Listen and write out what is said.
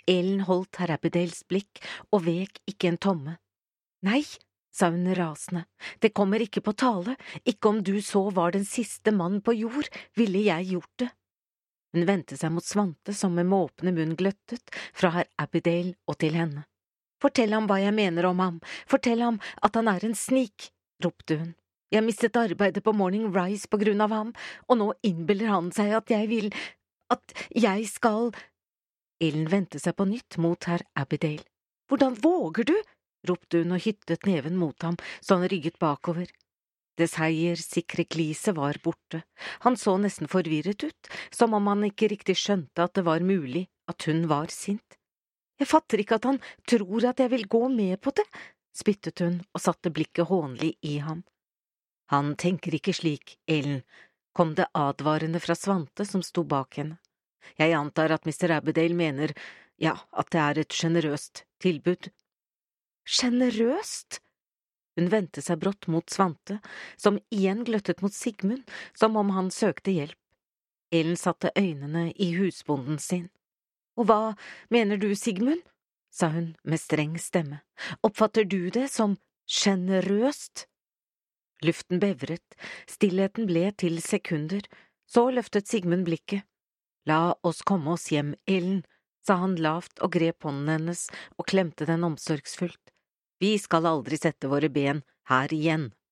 Ellen holdt herr Abigails blikk og vek ikke en tomme. Nei, sa hun rasende, det kommer ikke på tale, ikke om du så var den siste mann på jord, ville jeg gjort det. Hun vendte seg mot Svante som med måpende munn gløttet fra herr Abigail og til henne. Fortell ham hva jeg mener om ham, fortell ham at han er en snik, ropte hun. Jeg mistet arbeidet på Morning Rise på grunn av ham, og nå innbiller han seg at jeg skal… Ellen vendte seg på nytt mot herr Abigail. Hvordan våger du? Ropte hun og hyttet neven mot ham så han rygget bakover. Det seiersikre gliset var borte. Han så nesten forvirret ut, som om han ikke riktig skjønte at det var mulig at hun var sint. Jeg fatter ikke at han tror at jeg vil gå med på det, spyttet hun og satte blikket hånlig i ham. Han tenker ikke slik, Ellen, kom det advarende fra Svante som sto bak henne. Jeg antar at Mr. Abigail mener, ja, at det er et generøst tilbud. Generøst? Hun vendte seg brått mot Svante, som igjen gløttet mot Sigmund, som om han søkte hjelp. Ellen satte øynene i husbonden sin. Og hva mener du, Sigmund? Sa hun med streng stemme. Oppfatter du det som generøst? Luften bevret, stillheten ble til sekunder, så løftet Sigmund blikket. La oss komme oss hjem, Ellen, sa han lavt og grep hånden hennes og klemte den omsorgsfullt. Vi skal aldri sette våre ben her igjen.